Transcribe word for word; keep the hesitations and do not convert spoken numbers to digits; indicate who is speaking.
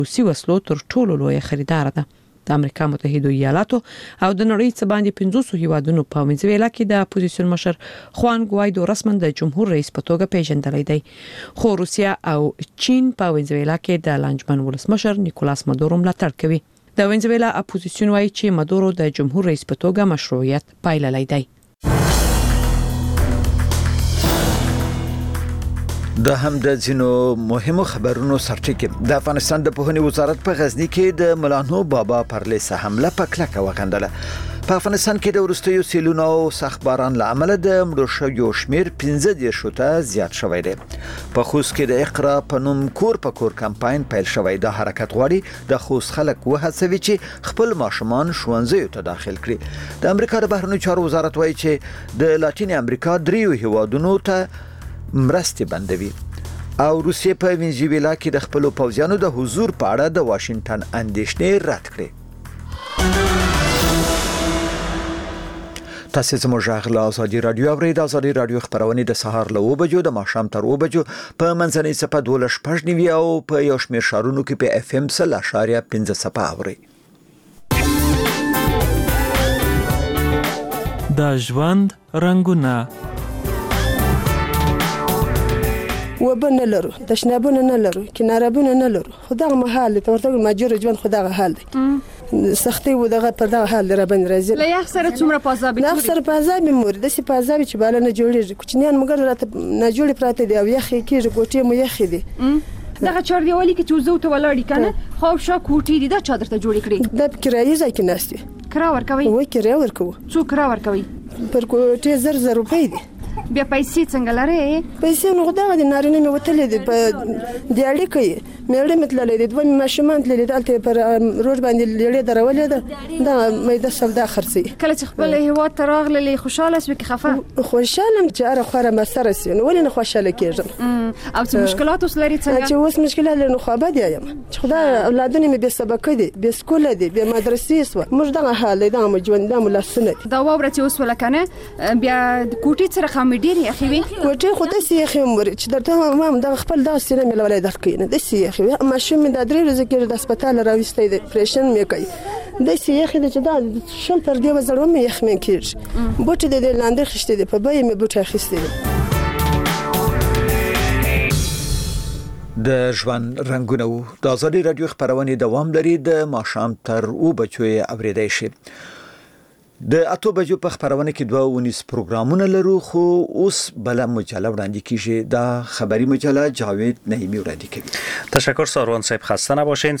Speaker 1: روسي وسلو تر ټولو لوی خریدار ده. د امریکا متحده ایالاتو او د نړۍ څخه باندې پنځوس هیوادونو په وینزویلا کې د اپوزیسیون مشر خوان ګوایدو رسماً د جمهور رئیس په توګه پیژندل دی. خو روسیا او چین په وینزویلا کې د لانجمن ولسمشر نیکولاس مادورو ملاتړ کوي. د وینزویلا اپوزیسیون وايي چې مادورو د جمهور رئیس په توګه مشروعیت پایللی دی.
Speaker 2: د هم د ځینو مهمو خبرونو سرټکی د افغانستان د پوهنې وزارت په غزنی کې د ملانو بابا پر لیسه حمله په کلکه وغندله. په افغانستان کې د ورستیو سیلونو او سخت باران له امله د مړو شویو شمیر پنځه دېرش ته زیات شوی دی. په خوست کې د اقرا په نوم کور په کور کمپاین پیل شوی. د حرکت غواړي د خوست خلک وهڅوي چې خپل ماشومان ښوونځیو ته داخل کړي. د امریکا د بهرنیو چارو وزارت وایي چې د لاتین امریکا دریو هیوادونو ته مرستې بندوي او روسیې په وینزویلا کې د خپل پوځیانو د حضور په اړه د واشنگټن اندېښنې رد کړې. تاسو زموږ غږ له ازادي رادیو اورئ. د ازادي رادیو خبرونه د سهار له اوه بجو د ماښام تر اوه بجو په منځنۍ صفه دولس شپږ نیوي او په یو شمېر ښارونو کې په اف ام سل اشاریه پنځه صفه اورئ.
Speaker 3: د ژوند رنگونه
Speaker 4: وبنه لرو تشنابونه نه لرو کنارابونه نه لرو خدای محال ته ورته ماجور ژوند خدای حال دی سختي و دغه پر دغه حال را باندې راځي.
Speaker 5: لا یخ سره څومره پازابې
Speaker 4: نه سره پازابې مور د سي پازابې چې بالا نه جوړیږي کوچنیان مګر راته نه جوړي پراته دی او یخ کېږي ګوټې مو یخ دي.
Speaker 5: دغه چار دیوالي کې چې زو ته ولاړی کنه خو شا کوټی دي دا چادر ته جوړې کړې.
Speaker 4: د کرایي ځای کې ناستي
Speaker 5: کرا ورکوي
Speaker 4: وای کرا ورکو
Speaker 5: څو کرا ورکوي
Speaker 4: پر کوټې زر زر روپۍ دي.
Speaker 5: بیا پیسې څنګه لري؟
Speaker 4: پیسې نو خدای دې نارینه مې وتلې دي په دیالي کې مېړه متللې دي دوه ماشومان تللې دلته پر روډ باندې لړې درولې ده دا مې د سودا خرڅي.
Speaker 5: کله چې خپل هیواد ته راغلې خوشاله سوي کې خفه
Speaker 4: خوشاله چې اره خوره مسره سي نو ولې نه خوشاله کېږم
Speaker 5: او څه مشکلات اوس لري څنګه
Speaker 4: چې اوس مشکلات لري نو خو به دي یم چې خدای اولادونه مې به سبق دي به سکول دي به مدرسې سو موږ دغه حال دا مو ژوند دا ملاسنه
Speaker 5: دا وره چې اوس ولکنه بیا کوټي سره خامډيري اخی وي
Speaker 4: کوټه خو د سی اخی مور چې درته ما د خپل داس سینه مې لولای درکینه د سی اخی ما شوم د درې ورځې کې د هسپتال راوستې د پرېشن مې کوي د سی اخی د چې دا شل پر دی وزړو مې یخ مې کېږي بوټي د لاندې خشته دي په بای مې بوټي اخیستې
Speaker 2: د ژوند رنگونه وو. د ازادي رادیو خبرونه دوام لري د ماښام تر اوه بجو اوریدای شي. د اته بجو په خبرونه کې دوه ونیس پروګرامونه لرو خو اوس بل مجله وړاندې کیږي. دا خبری مجله جاوید نعیمی وړاندې کوي.
Speaker 6: تشکر ساروان صاحب، خسته نباشین.